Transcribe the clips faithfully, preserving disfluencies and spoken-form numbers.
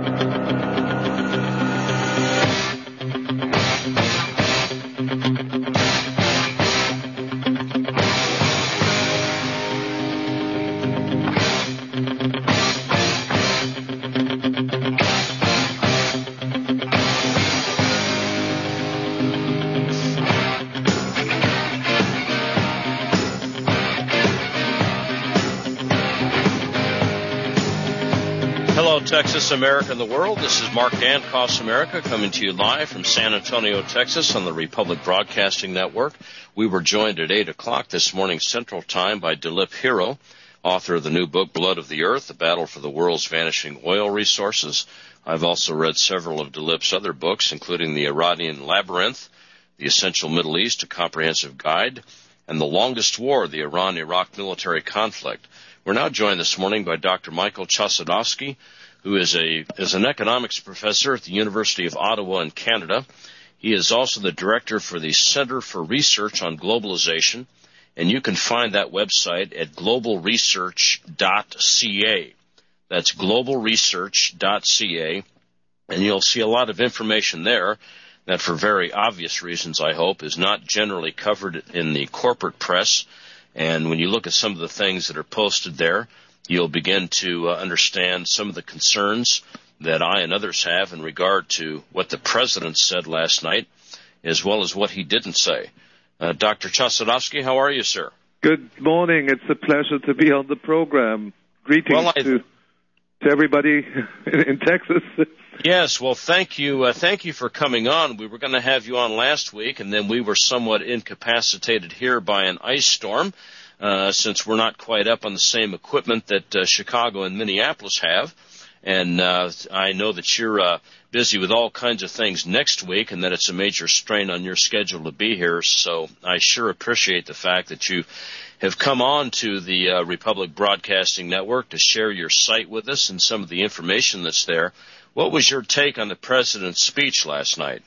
Texas, America, and the world. This is Mark Dankoff's America coming to you live from San Antonio, Texas on the Republic Broadcasting Network. We were joined at eight o'clock this morning Central Time by Dilip Hero, author of the new book, Blood of the Earth, The Battle for the World's Vanishing Oil Resources. I've also read several of Dilip's other books, including The Iranian Labyrinth, The Essential Middle East, A Comprehensive Guide, and The Longest War, the Iran-Iraq Military Conflict. We're now joined this morning by Doctor Michael Chossudovsky, who is a is an economics professor at the University of Ottawa in Canada. He is also the director for the Center for Research on Globalization, and you can find that website at global research dot c a. That's global research dot c a, and you'll see a lot of information there that, for very obvious reasons, I hope, is not generally covered in the corporate press. And when you look at some of the things that are posted there, you'll begin to uh, understand some of the concerns that I and others have in regard to what the president said last night, as well as what he didn't say. Uh, Doctor Chossudovsky, how are you, sir? Good morning. It's a pleasure to be on the program. Greetings well, I... to, to everybody in Texas. Yes, well, thank you. Uh, thank you for coming on. We were going to have you on last week, and then we were somewhat incapacitated here by an ice storm. Uh, since we're not quite up on the same equipment that uh, Chicago and Minneapolis have. And uh, I know that you're uh, busy with all kinds of things next week and that it's a major strain on your schedule to be here. So I sure appreciate the fact that you have come on to the uh, Republic Broadcasting Network to share your site with us and some of the information that's there. What was your take on the president's speech last night?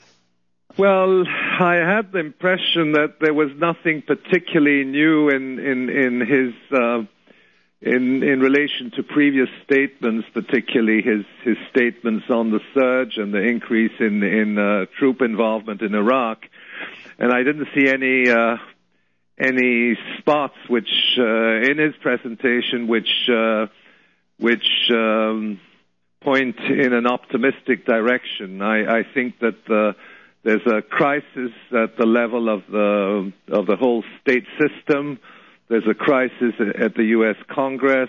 Well, I had the impression that there was nothing particularly new in in in his uh, in in relation to previous statements, particularly his his statements on the surge and the increase in in uh, troop involvement in Iraq, and I didn't see any uh, any spots which uh, in his presentation which uh, which um, point in an optimistic direction. I, I think that the There's a crisis at the level of the of the whole state system. There's a crisis at the U S Congress.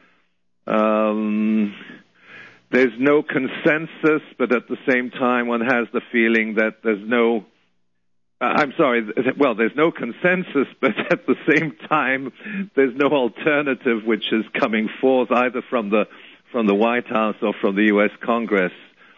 Um, there's no consensus, but at the same time, one has the feeling that there's no. Uh, I'm sorry. Well, there's no consensus, but at the same time, there's no alternative which is coming forth either from the from the White House or from the U S Congress.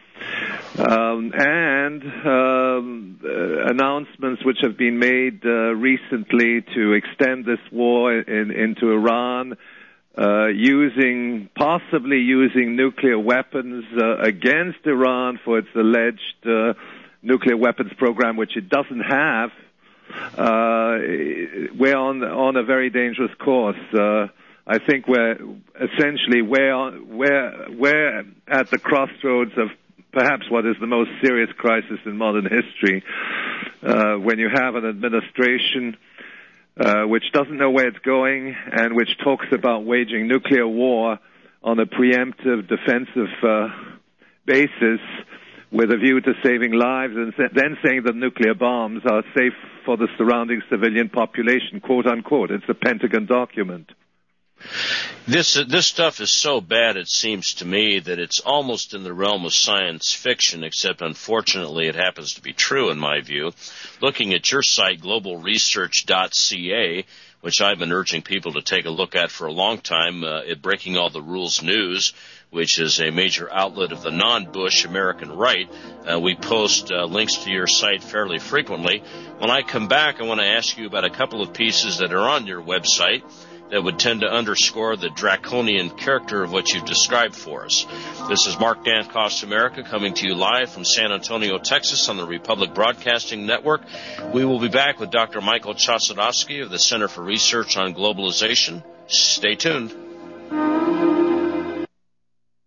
Um, and um, uh, announcements which have been made uh, recently to extend this war in, into Iran, uh, using possibly using nuclear weapons uh, against Iran for its alleged uh, nuclear weapons program, which it doesn't have. Uh, we're on on a very dangerous course. Uh, I think we're essentially we're we're we're at the crossroads of perhaps what is the most serious crisis in modern history, uh, when you have an administration uh, which doesn't know where it's going and which talks about waging nuclear war on a preemptive defensive uh, basis with a view to saving lives, and then saying that nuclear bombs are safe for the surrounding civilian population, quote unquote. It's a Pentagon document. This uh, this stuff is so bad, it seems to me, that it's almost in the realm of science fiction, except unfortunately it happens to be true in my view. Looking at your site, global research dot c a, which I've been urging people to take a look at for a long time, uh, at Breaking All the Rules News, which is a major outlet of the non-Bush American right. Uh, we post uh, links to your site fairly frequently. When I come back, I want to ask you about a couple of pieces that are on your website that would tend to underscore the draconian character of what you've described for us. This is Mark Dankoff's America coming to you live from San Antonio, Texas on the Republic Broadcasting Network. We will be back with Doctor Michael Chossudovsky of the Center for Research on Globalization. Stay tuned.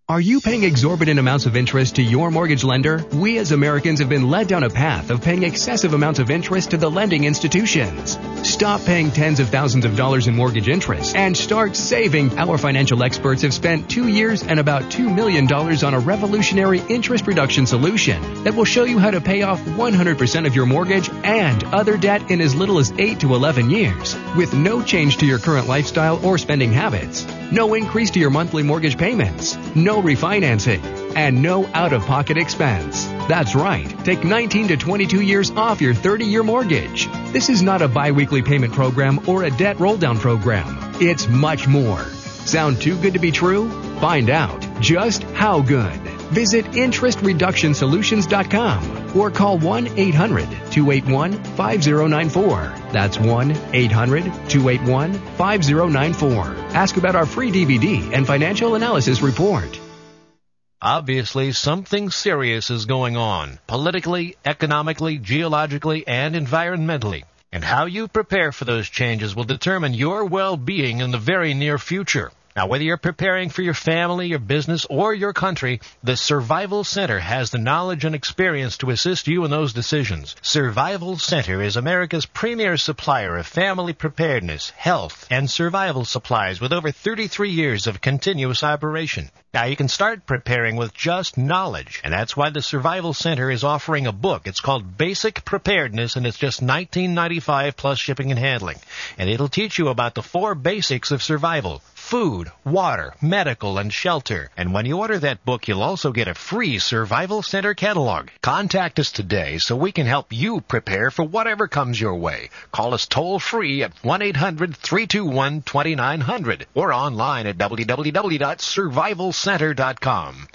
Are you paying exorbitant amounts of interest to your mortgage lender? We as Americans have been led down a path of paying excessive amounts of interest to the lending institutions. Stop paying tens of thousands of dollars in mortgage interest and start saving. Our financial experts have spent two years and about two million dollars on a revolutionary interest reduction solution that will show you how to pay off one hundred percent of your mortgage and other debt in as little as eight to eleven years with no change to your current lifestyle or spending habits. No increase to your monthly mortgage payments. No refinancing. And no out-of-pocket expense. That's right. Take nineteen to twenty-two years off your thirty-year mortgage. This is not a bi-weekly payment program or a debt roll-down program. It's much more. Sound too good to be true? Find out just how good. Visit interest reduction solutions dot com or call one eight hundred two eight one five zero nine four. That's one eight hundred two eight one five zero nine four. Ask about our free D V D and financial analysis report. Obviously, something serious is going on, politically, economically, geologically, and environmentally. And how you prepare for those changes will determine your well-being in the very near future. Now, whether you're preparing for your family, your business, or your country, the Survival Center has the knowledge and experience to assist you in those decisions. Survival Center is America's premier supplier of family preparedness, health, and survival supplies with over thirty-three years of continuous operation. Now, you can start preparing with just knowledge, and that's why the Survival Center is offering a book. It's called Basic Preparedness, and it's just nineteen ninety-five dollars plus shipping and handling. And it'll teach you about the four basics of survival: food, water, medical, and shelter. And when you order that book, you'll also get a free Survival Center catalog. Contact us today so we can help you prepare for whatever comes your way. Call us toll-free at one eight hundred three two one two nine zero zero or online at w w w dot survival center dot com.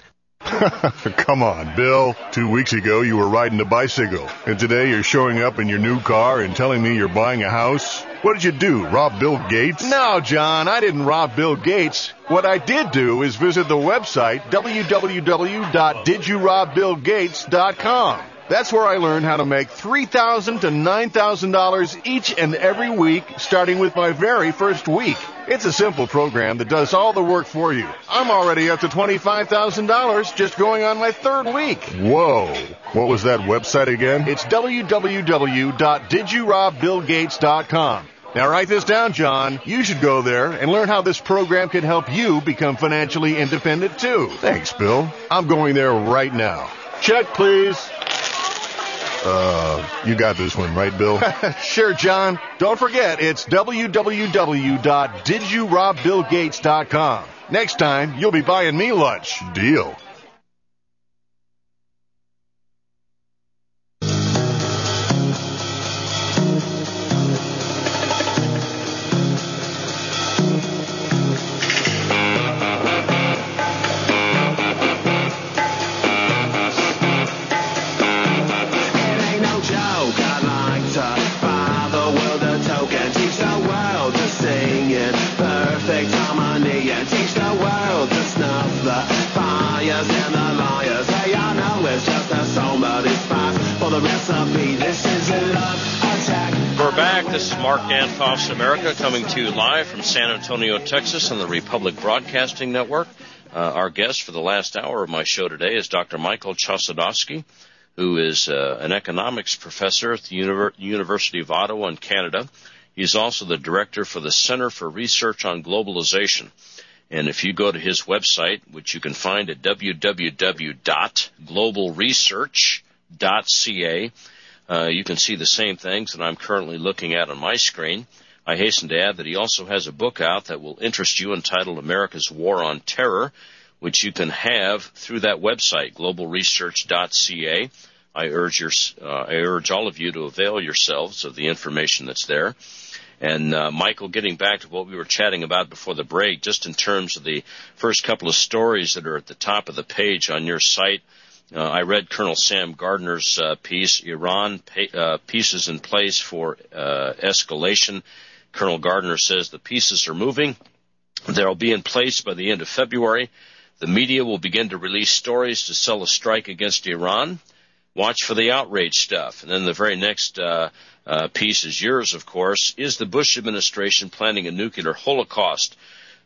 Come on, Bill. Two weeks ago, you were riding a bicycle, and today you're showing up in your new car and telling me you're buying a house? What did you do, rob Bill Gates? No, John, I didn't rob Bill Gates. What I did do is visit the website w w w dot did you rob bill gates dot com. That's where I learned how to make three thousand dollars to nine thousand dollars each and every week, starting with my very first week. It's a simple program that does all the work for you. I'm already up to twenty-five thousand dollars just going on my third week. Whoa. What was that website again? It's w w w dot did you rob bill gates dot com. Now write this down, John. You should go there and learn how this program can help you become financially independent, too. Thanks, Bill. I'm going there right now. Check, please. Uh, you got this one, right, Bill? Sure, John. Don't forget, it's w w w dot did you rob bill gates dot com. Next time, you'll be buying me lunch. Deal. We're back. This is Mark Dankoff's America, coming to you live from San Antonio, Texas on the Republic Broadcasting Network. Uh, our guest for the last hour of my show today is Doctor Michael Chossudovsky, who is uh, an economics professor at the Univer- University of Ottawa in Canada. He's also the director for the Center for Research on Globalization. And if you go to his website, which you can find at w w w dot global research dot c a, Uh, you can see the same things that I'm currently looking at on my screen. I hasten to add that he also has a book out that will interest you entitled America's War on Terror, which you can have through that website, global research dot c a. I urge, your, uh, I urge all of you to avail yourselves of the information that's there. And, uh, Michael, getting back to what we were chatting about before the break, just in terms of the first couple of stories that are at the top of the page on your site, Uh, I read Colonel Sam Gardner's uh, piece, Iran, pa- uh, Pieces in Place for uh, Escalation. Colonel Gardner says the pieces are moving. They'll be in place by the end of February. The media will begin to release stories to sell a strike against Iran. Watch for the outrage stuff. And then the very next uh, uh, piece is yours, of course. Is the Bush administration planning a nuclear holocaust?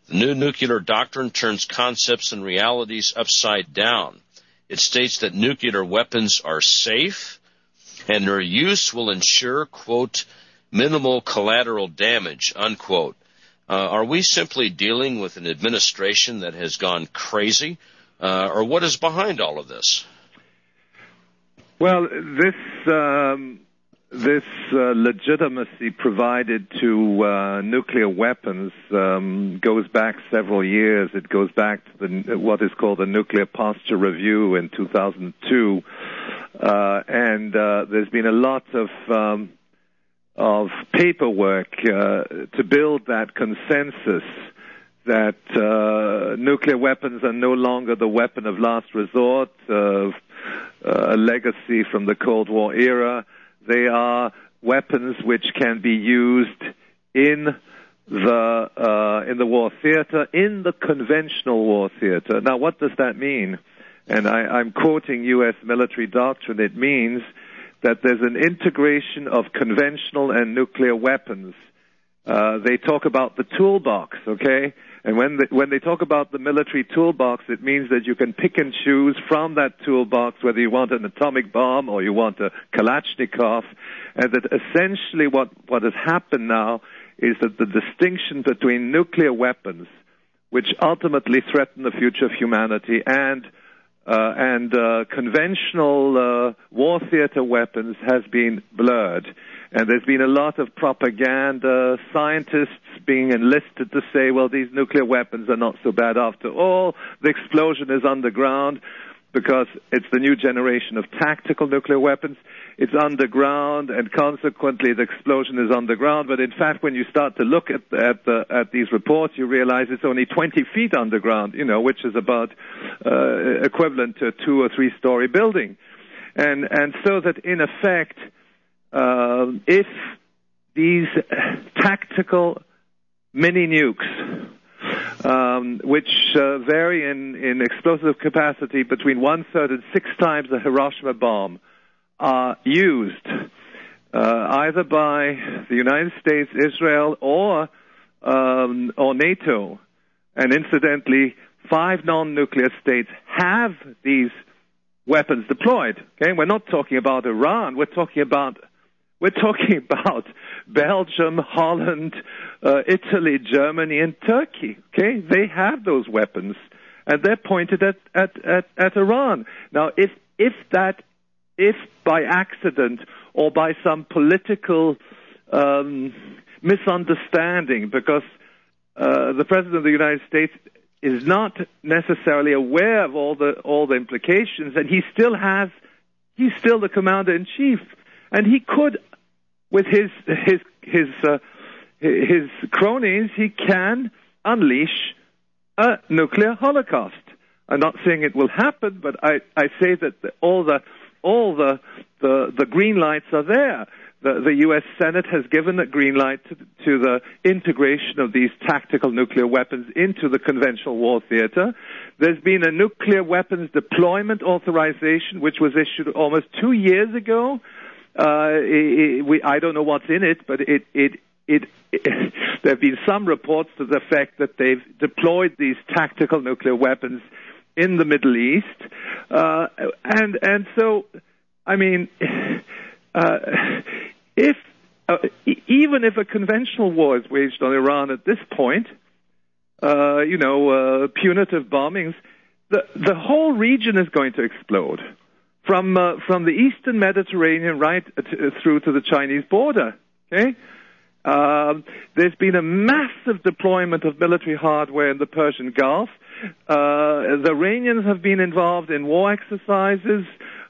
The new nuclear doctrine turns concepts and realities upside down. It states that nuclear weapons are safe and their use will ensure, quote, minimal collateral damage, unquote. Uh, are we simply dealing with an administration that has gone crazy, uh, or what is behind all of this? Well, this um, this uh, legitimacy provided to uh, nuclear weapons um, goes back several years. It goes back to the, what is called the Nuclear Posture Review in two thousand two, uh, and uh, there's been a lot of um, of paperwork uh, to build that consensus that uh, nuclear weapons are no longer the weapon of last resort, uh, a legacy from the Cold War era. They are weapons which can be used in the uh, in the war theater, in the conventional war theater. Now, what does that mean? And I, I'm quoting U S military doctrine. It means that there's an integration of conventional and nuclear weapons. Uh, they talk about the toolbox, okay? And when they, when they talk about the military toolbox, it means that you can pick and choose from that toolbox whether you want an atomic bomb or you want a Kalashnikov, and that essentially what, what has happened now is that the distinction between nuclear weapons, which ultimately threaten the future of humanity, and uh, and uh, conventional uh, war theater weapons has been blurred. And there's been a lot of propaganda, scientists being enlisted to say, well, these nuclear weapons are not so bad after all. The explosion is underground because it's the new generation of tactical nuclear weapons. It's underground, and consequently the explosion is underground. But in fact, when you start to look at at, the, at these reports, you realize it's only twenty feet underground, you know, which is about uh, equivalent to a two or three story building. And and so that in effect, Uh, if these tactical mini nukes, um, which uh, vary in, in explosive capacity between one-third and six times the Hiroshima bomb, are used uh, either by the United States, Israel, or um, or NATO, and incidentally, five non-nuclear states have these weapons deployed. Okay, we're not talking about Iran. We're talking about We're talking about Belgium, Holland, uh, Italy, Germany, and Turkey. Okay, they have those weapons, and they're pointed at at, at, at Iran. Now, if if that, if by accident or by some political um, misunderstanding, because uh, the President of the United States is not necessarily aware of all the all the implications, and he still has, he's still the commander in chief. And he could, with his his his uh, his cronies, he can unleash a nuclear holocaust. I'm not saying it will happen, but I, I say that the, all the all the, the the green lights are there. The, the U S Senate has given a green light to, to the integration of these tactical nuclear weapons into the conventional war theater. There's been a nuclear weapons deployment authorization, which was issued almost two years ago. Uh, it, it, we, I don't know what's in it, but it, it, it, it, there have been some reports to the effect that they've deployed these tactical nuclear weapons in the Middle East. Uh, and, and so, I mean, uh, if, uh, even if a conventional war is waged on Iran at this point, uh, you know, uh, punitive bombings, the, the whole region is going to explode. From uh, from the eastern Mediterranean right t- through to the Chinese border, okay? Um, there's been a massive deployment of military hardware in the Persian Gulf. Uh, the Iranians have been involved in war exercises.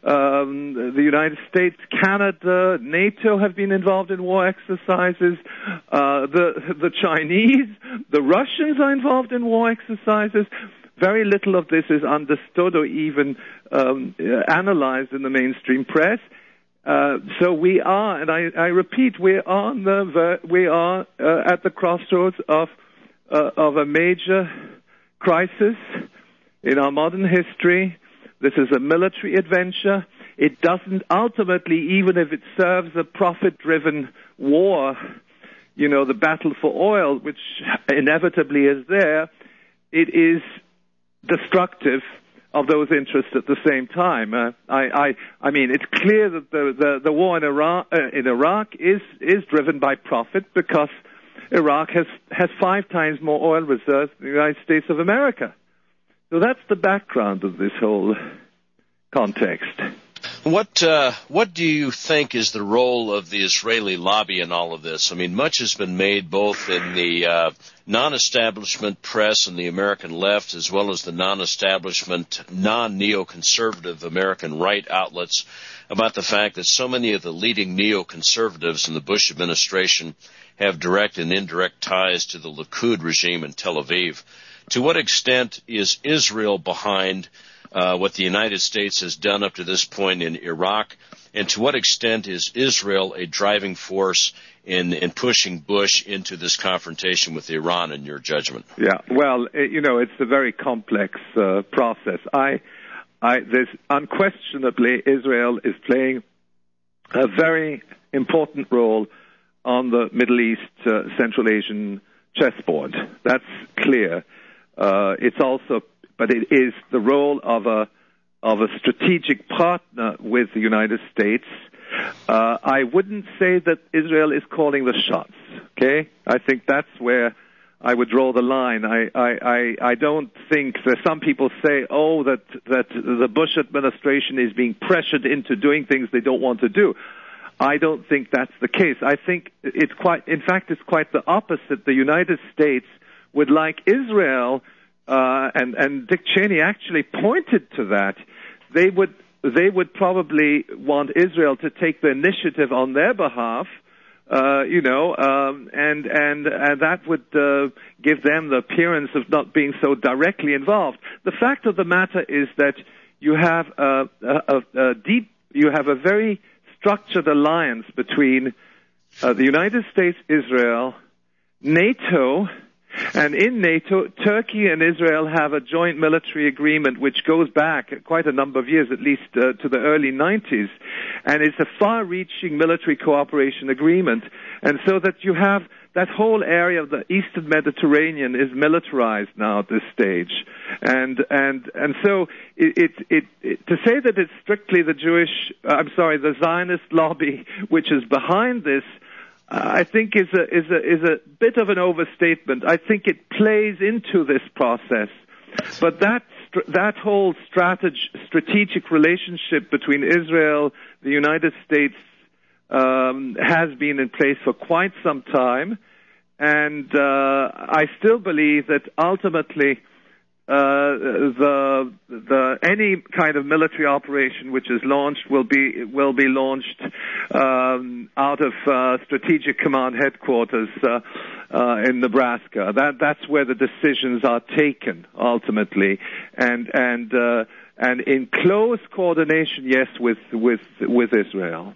Um, the United States, Canada, NATO have been involved in war exercises. Uh, the the Chinese, the Russians are involved in war exercises. Very little of this is understood or even um, analyzed in the mainstream press. Uh, so we are, and I, I repeat, we are on the we are uh, at the crossroads of uh, of a major crisis in our modern history. This is a military adventure. It doesn't ultimately, even if it serves a profit-driven war, you know, the battle for oil, which inevitably is there, it is destructive of those interests at the same time. Uh, I, I, I mean, it's clear that the, the, the war in Iraq, uh, in Iraq is, is driven by profit because Iraq has, has five times more oil reserves than the United States of America. So that's the background of this whole context. What uh, what do you think is the role of the Israeli lobby in all of this? I mean, much has been made both in the uh, non-establishment press and the American left, as well as the non-establishment, non-neoconservative American right outlets, about the fact that so many of the leading neoconservatives in the Bush administration have direct and indirect ties to the Likud regime in Tel Aviv. To what extent is Israel behind Uh, what the United States has done up to this point in Iraq, and to what extent is Israel a driving force in, in pushing Bush into this confrontation with Iran, in your judgment? Yeah, well, it, you know, it's a very complex uh, process. I, I, there's unquestionably Israel is playing a very important role on the Middle East, uh, Central Asian chessboard. That's clear. Uh, it's also But it is the role of a of a strategic partner with the United States. Uh, I wouldn't say that Israel is calling the shots. Okay, I think that's where I would draw the line. I I I, I don't think that some people say, oh, that that the Bush administration is being pressured into doing things they don't want to do. I don't think that's the case. I think it's quite. In fact, it's quite the opposite. The United States would like Israel. Uh, and, and Dick Cheney actually pointed to that. They would they would probably want Israel to take the initiative on their behalf, uh, you know, um, and and and that would uh, give them the appearance of not being so directly involved. The fact of the matter is that you have a, a, a deep, you have a very structured alliance between uh, the United States, Israel, NATO. And in NATO, Turkey and Israel have a joint military agreement which goes back quite a number of years, at least uh, to the early nineties. And it's a far-reaching military cooperation agreement. And so that you have that whole area of the Eastern Mediterranean is militarized now at this stage. And and and so it, it, it, it to say that it's strictly the Jewish, I'm sorry, the Zionist lobby which is behind this, I think is a is a is a bit of an overstatement. I think it plays into this process, but that that whole strateg, strategic relationship between Israel, the United States, um, has been in place for quite some time, and uh, I still believe that ultimately uh, the the any kind of military operation which is launched will be will be launched um, out of uh, Strategic Command Headquarters uh, uh, in Nebraska. That that's where the decisions are taken ultimately, and and uh, and in close coordination, yes, with with with Israel.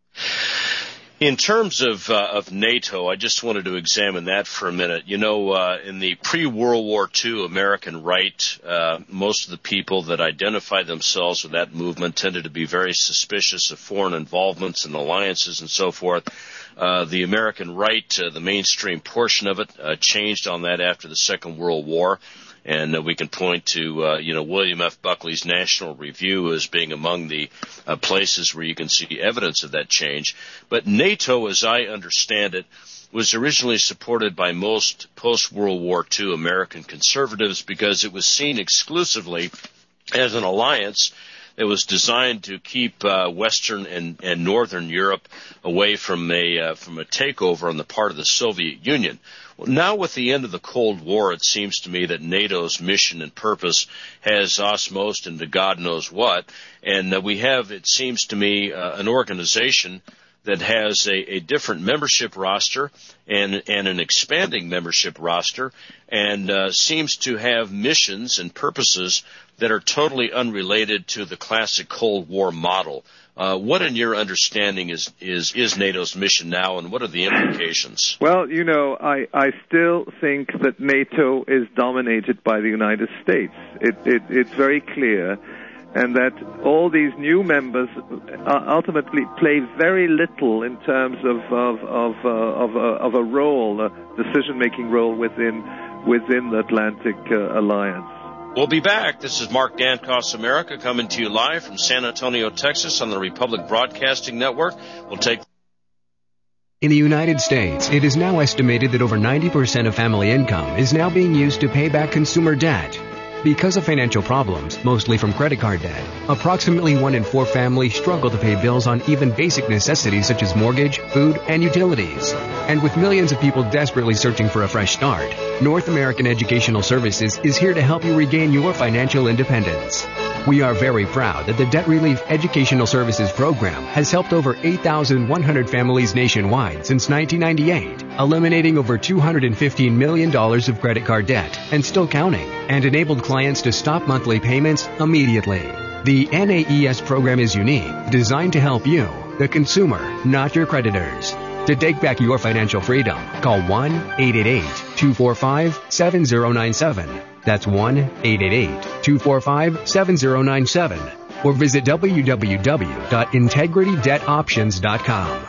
In terms of uh, of NATO, I just wanted to examine that for a minute. You know, uh, in the pre-World War Two American right, uh, most of the people that identified themselves with that movement tended to be very suspicious of foreign involvements and alliances and so forth. Uh, the American right, uh, the mainstream portion of it, uh, changed on that after the Second World War. And uh, we can point to, uh, you know, William F. Buckley's National Review as being among the uh, places where you can see evidence of that change. But NATO, as I understand it, was originally supported by most post-World War Two American conservatives because it was seen exclusively as an alliance that was designed to keep uh, Western and, and Northern Europe away from a uh, from a takeover on the part of the Soviet Union. Well, now with the end of the Cold War, it seems to me that NATO's mission and purpose has osmosed into God knows what, and uh, we have, it seems to me, uh, an organization that has a, a different membership roster and, and an expanding membership roster, and uh, seems to have missions and purposes that are totally unrelated to the classic Cold War model. Uh, what, in your understanding, is, is, is NATO's mission now, and what are the implications? Well, you know, I, I still think that NATO is dominated by the United States. It, it, it's very clear. and that all these new members ultimately play very little in terms of of of, uh, of, uh, of a role, a decision-making role within within the Atlantic uh, Alliance. We'll be back. This is Mark Dankos America coming to you live from San Antonio, Texas on the Republic Broadcasting Network. We'll take In the United States, it is now estimated that over ninety percent of family income is now being used to pay back consumer debt. Because of financial problems, mostly from credit card debt, approximately one in four families struggle to pay bills on even basic necessities such as mortgage, food, and utilities. And with millions of people desperately searching for a fresh start, North American Educational Services is here to help you regain your financial independence. We are very proud that the Debt Relief Educational Services Program has helped over eight thousand one hundred families nationwide since nineteen ninety-eight, eliminating over two hundred fifteen million dollars of credit card debt and still counting, and enabled clients to stop monthly payments immediately. The N A E S program is unique, designed to help you, the consumer, not your creditors. To take back your financial freedom, call one eight eight eight, two four five, seven zero nine seven. That's one eight eight eight, two four five, seven zero nine seven. Or visit w w w dot integrity debt options dot com.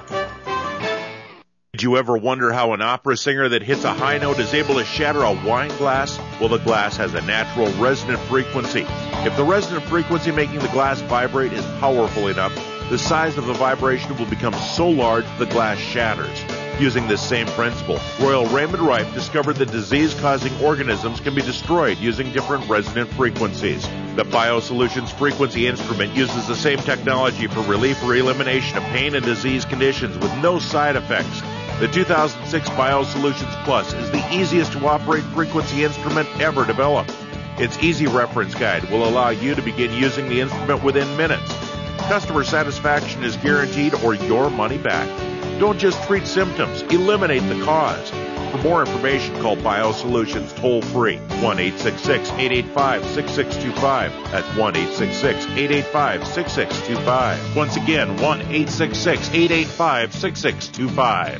Did you ever wonder how an opera singer that hits a high note is able to shatter a wine glass? Well, the glass has a natural resonant frequency. If the resonant frequency making the glass vibrate is powerful enough, the size of the vibration will become so large the glass shatters. Using this same principle, Royal Raymond Rife discovered that disease-causing organisms can be destroyed using different resonant frequencies. The BioSolutions Frequency Instrument uses the same technology for relief or elimination of pain and disease conditions with no side effects. The two thousand six BioSolutions Plus is the easiest to operate frequency instrument ever developed. Its easy reference guide will allow you to begin using the instrument within minutes. Customer satisfaction is guaranteed or your money back. Don't just treat symptoms, eliminate the cause. For more information, call BioSolutions toll-free, one eight six six, eight eight five, six six two five. That's one eight six six, eight eight five, six six two five. Once again, one eight six six, eight eight five, six six two five.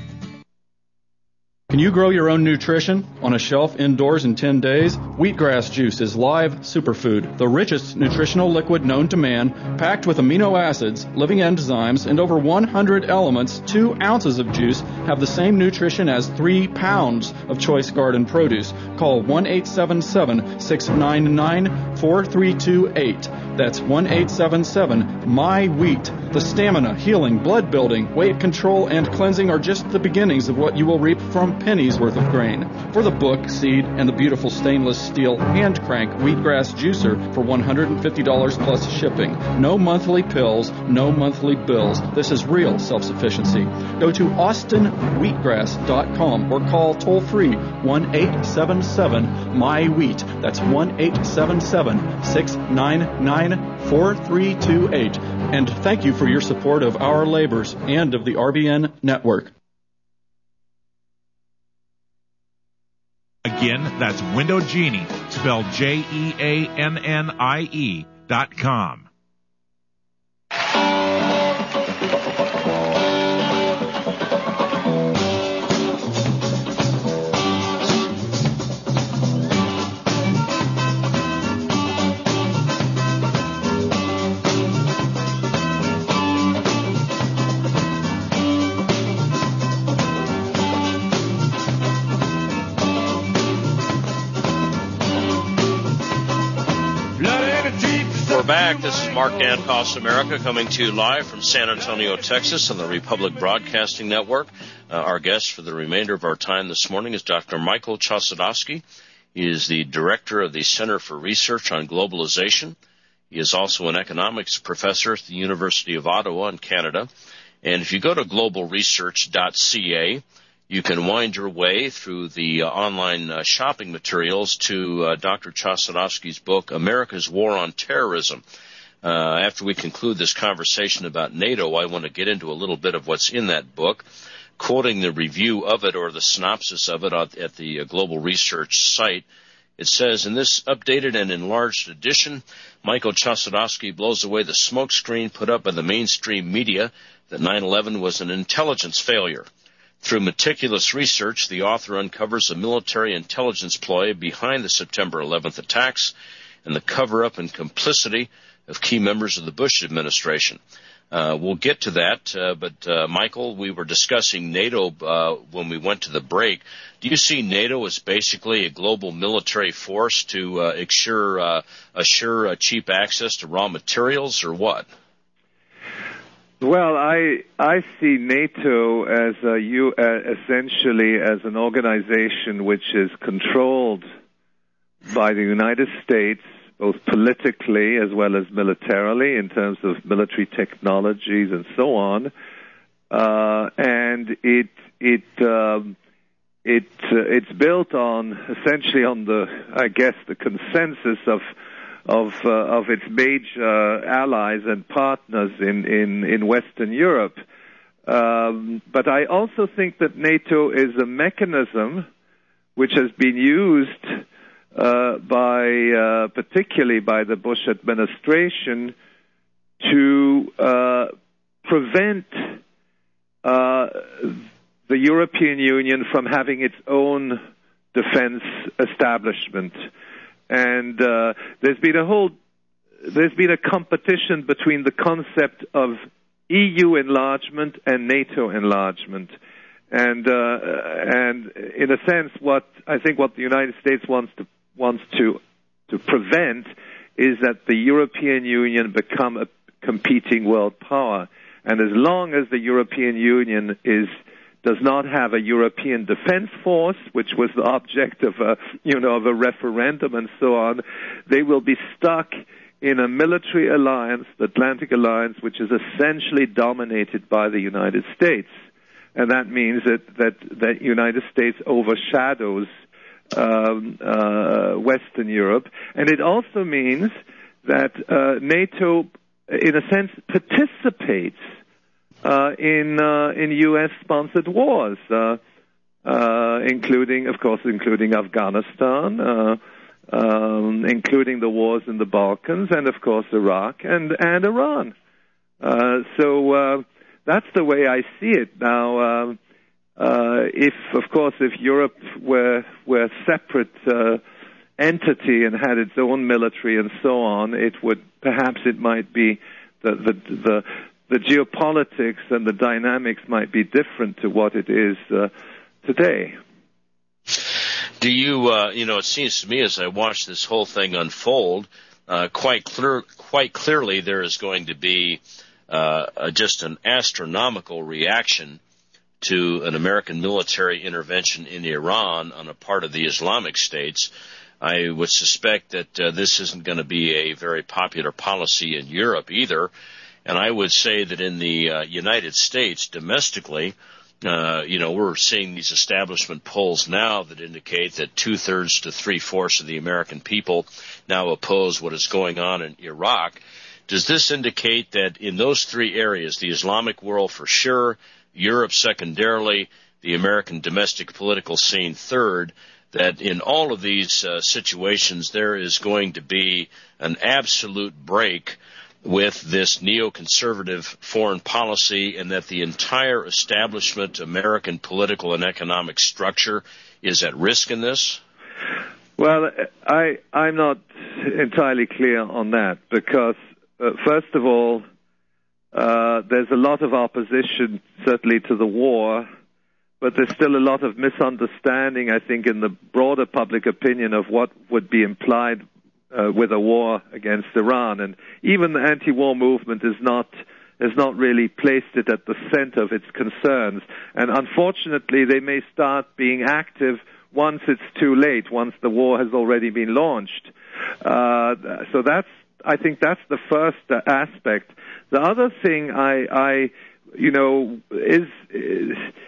Can you grow your own nutrition on a shelf indoors in ten days? Wheatgrass juice is live superfood, the richest nutritional liquid known to man, packed with amino acids, living enzymes, and over one hundred elements. Two ounces of juice have the same nutrition as three pounds of choice garden produce. Call one eight seven seven, six nine nine, four three two eight. That's one eight seven seven, my wheat. The stamina, healing, blood building, weight control, and cleansing are just the beginnings of what you will reap from pennies worth of grain. For the book, seed, and the beautiful stainless steel hand crank wheatgrass juicer for one hundred fifty dollars plus shipping. No monthly pills, no monthly bills. This is real self-sufficiency. Go to austin wheatgrass dot com or call toll-free one eight seven seven, my wheat. That's one eight seven seven, six nine nine, four three two eight. And thank you for your support of our labors and of the R B N network. Again, that's Window Genie, spelled J E A N N I E dot com. Back. This is Mark Dankos America coming to you live from San Antonio, Texas on the Republic Broadcasting Network. Uh, our guest for the remainder of our time this morning is Doctor Michael Chossudovsky. He is the director of the Center for Research on Globalization. He is also an economics professor at the University of Ottawa in Canada. And if you go to global research dot c a, you can wind your way through the uh, online uh, shopping materials to uh, Doctor Chossudovsky's book, America's War on Terrorism. Uh, after we conclude this conversation about NATO, I want to get into a little bit of what's in that book, quoting the review of it or the synopsis of it at the uh, Global Research site. It says, in this updated and enlarged edition, Michael Chossudovsky blows away the smokescreen put up by the mainstream media that nine eleven was an intelligence failure. Through meticulous research, the author uncovers a military intelligence ploy behind the September eleventh attacks and the cover-up and complicity of key members of the Bush administration. Uh, we'll get to that, uh, but uh, Michael, we were discussing NATO uh, when we went to the break. Do you see NATO as basically a global military force to uh, assure, uh, assure uh, cheap access to raw materials, or what? Well, I I see NATO as a, you, uh, essentially as an organization which is controlled by the United States, both politically as well as militarily, in terms of military technologies and so on, uh, and it it um, it uh, it's built on essentially on the I guess the consensus of of uh, of its major allies and partners in in in Western Europe. Um, but I also think that NATO is a mechanism which has been used Uh, by uh, particularly by the Bush administration to uh, prevent uh, the European Union from having its own defense establishment. And uh, there's been a whole there's been a competition between the concept of E U enlargement and NATO enlargement. And uh, and in a sense, what I think what the United States wants to wants to to prevent is that the European Union become a competing world power. And as long as the European Union is does not have a European defense force, which was the object of a you know of a referendum and so on, they will be stuck in a military alliance, the Atlantic Alliance, which is essentially dominated by the United States. And that means that that that United States overshadows Um, uh, Western Europe, and it also means that uh, NATO, in a sense, participates uh, in uh, in U S-sponsored wars, uh, uh, including, of course, including Afghanistan, uh, um, including the wars in the Balkans, and of course Iraq and and Iran. Uh, so uh, that's the way I see it now. Uh, Uh, if, of course, if Europe were were a separate uh, entity and had its own military and so on, it would perhaps it might be the the the, the geopolitics and the dynamics might be different to what it is uh, today. Do you, uh, you know, it seems to me as I watch this whole thing unfold, uh, quite clear, quite clearly there is going to be uh, a, just an astronomical reaction to an American military intervention in Iran on a part of the Islamic states. I would suspect that uh, this isn't going to be a very popular policy in Europe either. And I would say that in the uh, United States, domestically, uh, you know, we're seeing these establishment polls now that indicate that two-thirds to three-fourths of the American people now oppose what is going on in Iraq. Does this indicate that in those three areas, the Islamic world for sure, Europe secondarily, the American domestic political scene third, that in all of these uh, situations there is going to be an absolute break with this neoconservative foreign policy, and that the entire establishment, American political and economic structure, is at risk in this? Well, I, I'm not entirely clear on that because, uh, first of all, Uh, there's a lot of opposition, certainly, to the war, but there's still a lot of misunderstanding, I think, in the broader public opinion of what would be implied uh, with a war against Iran. And even the anti-war movement is not has not really placed it at the center of its concerns. And unfortunately, they may start being active once it's too late, once the war has already been launched. Uh, so that's, I think that's the first uh, aspect. The other thing I, I you know, is, is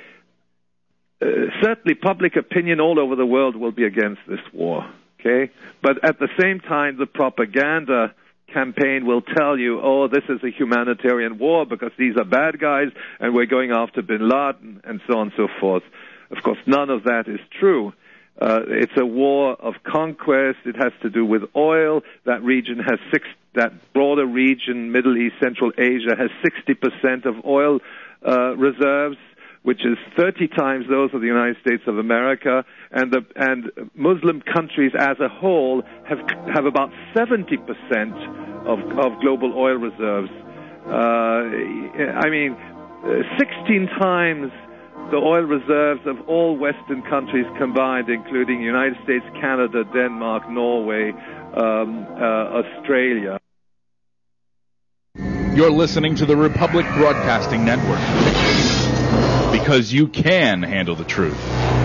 uh, certainly public opinion all over the world will be against this war, okay? But at the same time, the propaganda campaign will tell you, oh, this is a humanitarian war because these are bad guys and we're going after bin Laden and so on and so forth. Of course, none of that is true. Uh, it's a war of conquest. It has to do with oil. That region has six, that broader region, Middle East, Central Asia, has sixty percent of oil uh, reserves, which is thirty times those of the United States of America. And the, and Muslim countries as a whole have have about seventy percent of, of global oil reserves. Uh, I mean, sixteen times the oil reserves of all Western countries combined, including United States, Canada, Denmark, Norway, um, uh, Australia. You're listening to the Republic Broadcasting Network, because you can handle the truth.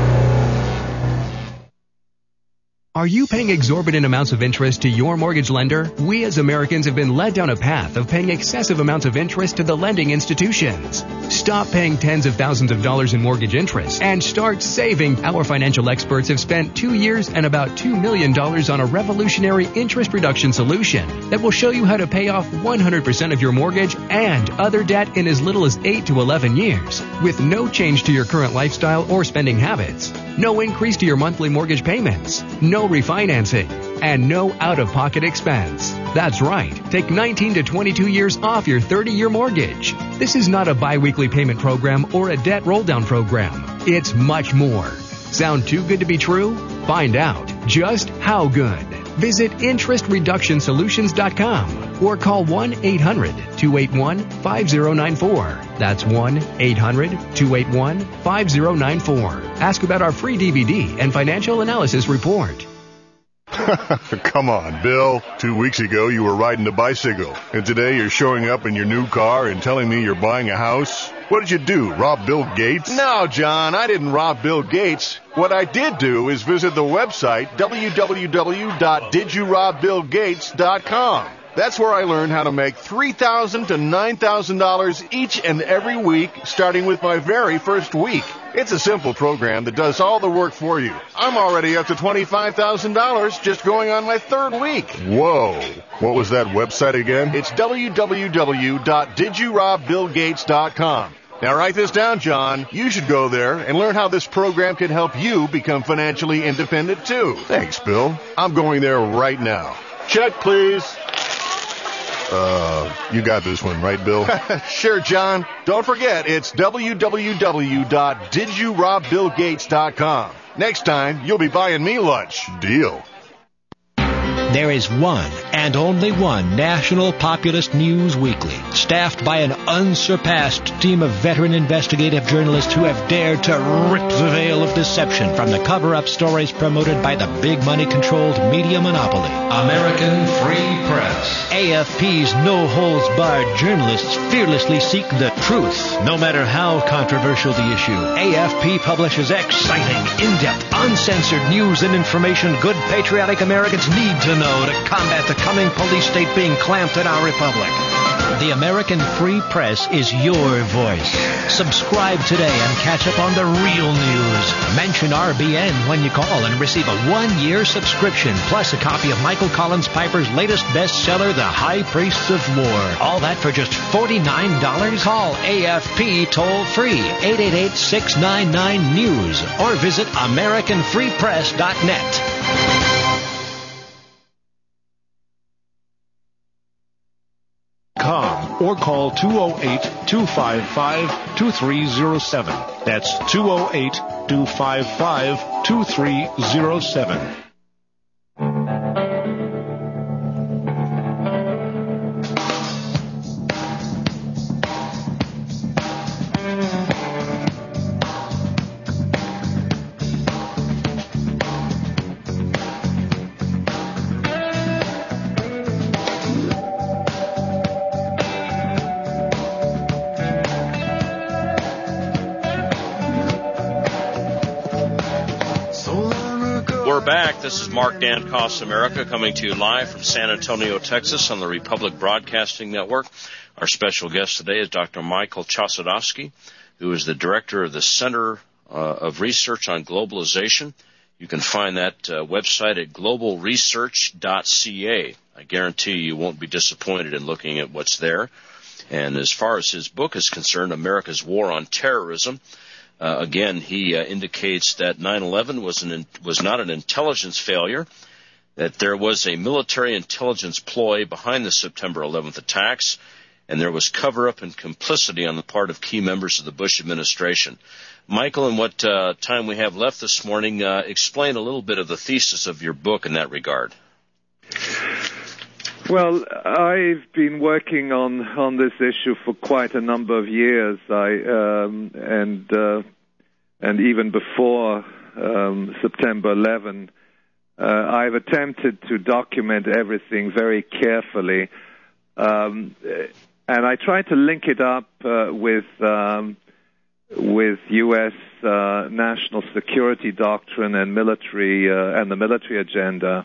Are you paying exorbitant amounts of interest to your mortgage lender? We as Americans have been led down a path of paying excessive amounts of interest to the lending institutions. Stop paying tens of thousands of dollars in mortgage interest and start saving. Our financial experts have spent two years and about two million dollars on a revolutionary interest reduction solution that will show you how to pay off one hundred percent of your mortgage and other debt in as little as eight to eleven years with no change to your current lifestyle or spending habits. No increase to your monthly mortgage payments. No refinancing. And no out-of-pocket expense. That's right. Take nineteen to twenty-two years off your thirty-year mortgage. This is not a bi-weekly payment program or a debt roll-down program. It's much more. Sound too good to be true? Find out just how good. Visit interest reduction solutions dot com or call one eight hundred two eight one five zero nine four. That's one eight hundred two eight one five zero nine four. Ask about our free D V D and financial analysis report. Come on, Bill. Two weeks ago, you were riding a bicycle, and today you're showing up in your new car and telling me you're buying a house? What did you do, rob Bill Gates? No, John, I didn't rob Bill Gates. What I did do is visit the website w w w dot did you rob bill gates dot com. That's where I learned how to make three thousand dollars to nine thousand dollars each and every week, starting with my very first week. It's a simple program that does all the work for you. I'm already up to twenty-five thousand dollars just going on my third week. Whoa. What was that website again? It's w w w dot did you rob bill gates dot com. Now write this down, John. You should go there and learn how this program can help you become financially independent, too. Thanks, Bill. I'm going there right now. Check, please. Uh, you got this one, right, Bill? Sure, John. Don't forget, it's w w w dot did you rob bill gates dot com. Next time, you'll be buying me lunch. Deal. There is one and only one National Populist News Weekly, staffed by an unsurpassed team of veteran investigative journalists who have dared to rip the veil of deception from the cover-up stories promoted by the big money-controlled media monopoly. American Free Press. A F P's no-holds-barred journalists fearlessly seek the truth, no matter how controversial the issue. A F P publishes exciting, in-depth, uncensored news and information good patriotic Americans need to know to combat the coming police state being clamped in our republic. The American Free Press is your voice. Subscribe today and catch up on the real news. Mention R B N when you call and receive a one-year subscription, plus a copy of Michael Collins Piper's latest bestseller, The High Priests of War. All that for just forty-nine dollars? Call A F P toll-free, eight eight eight, six nine nine, news, or visit american free press dot net. Or call two oh eight, two five five, two three oh seven. That's two oh eight, two five five, two three oh seven. This is Mark Dankos America coming to you live from San Antonio, Texas on the Republic Broadcasting Network. Our special guest today is Doctor Michael Chossudovsky, who is the director of the Center uh, of Research on Globalization. You can find that uh, website at global research dot c a. I guarantee you won't be disappointed in looking at what's there. And as far as his book is concerned, America's War on Terrorism, Uh, again, he uh, indicates that nine eleven was an in, was not an intelligence failure, that there was a military intelligence ploy behind the September eleventh attacks, and there was cover-up and complicity on the part of key members of the Bush administration. Michael, in what uh, time we have left this morning, uh, explain a little bit of the thesis of your book in that regard. Well, I've been working on, on this issue for quite a number of years, I um, and uh, and even before um, September eleventh, uh, I've attempted to document everything very carefully, um, and I try to link it up uh, with um, with U S uh, national security doctrine and military uh, and the military agenda,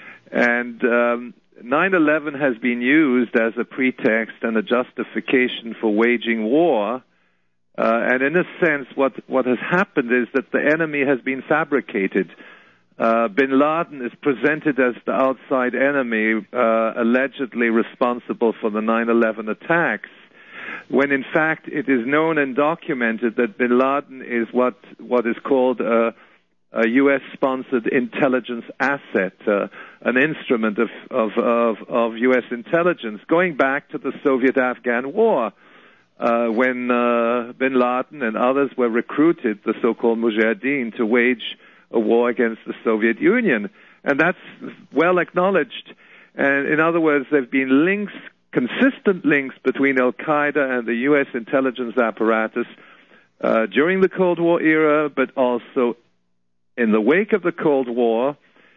and um, nine eleven has been used as a pretext and a justification for waging war, uh, and in a sense, what what has happened is that the enemy has been fabricated. Uh, bin Laden is presented as the outside enemy, uh, allegedly responsible for the nine eleven attacks, when in fact it is known and documented that bin Laden is what what is called a, a U S-sponsored intelligence asset, uh, an instrument of, of, of, of U S intelligence, going back to the Soviet-Afghan War, uh, when uh, bin Laden and others were recruited, the so-called Mujahideen, to wage a war against the Soviet Union. And that's well acknowledged. And in other words, there have been links, consistent links between Al-Qaeda and the U S intelligence apparatus uh, during the Cold War era, but also in the wake of the Cold War.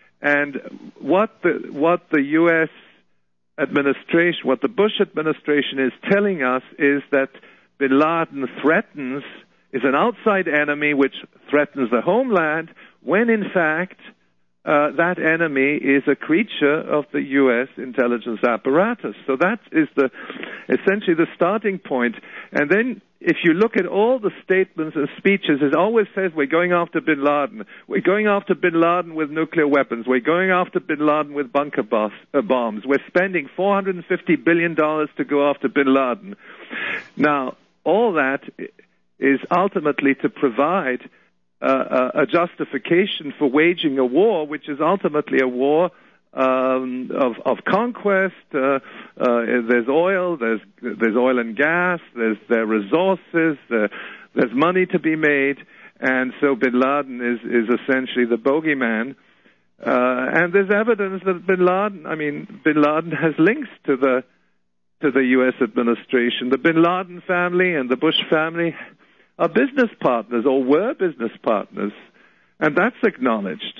And what the what the U S administration, what the Bush administration is telling us is that bin Laden threatens, is an outside enemy which threatens the homeland, when in fact uh, that enemy is a creature of the U S intelligence apparatus. So that is the essentially the starting point. And then if you look at all the statements and speeches, it always says we're going after bin Laden. We're going after bin Laden with nuclear weapons. We're going after bin Laden with bunker boss, uh, bombs. We're spending four hundred fifty billion dollars to go after bin Laden. Now, all that is ultimately to provide uh, a justification for waging a war, which is ultimately a war Um, of, of conquest. Uh, uh, there's oil, there's there's oil and gas, there's there are resources, uh, there's money to be made, and so bin Laden is, is essentially the bogeyman. Uh, and there's evidence that bin Laden, I mean, bin Laden has links to the to the U S administration. The bin Laden family and the Bush family are business partners, or were business partners, and that's acknowledged.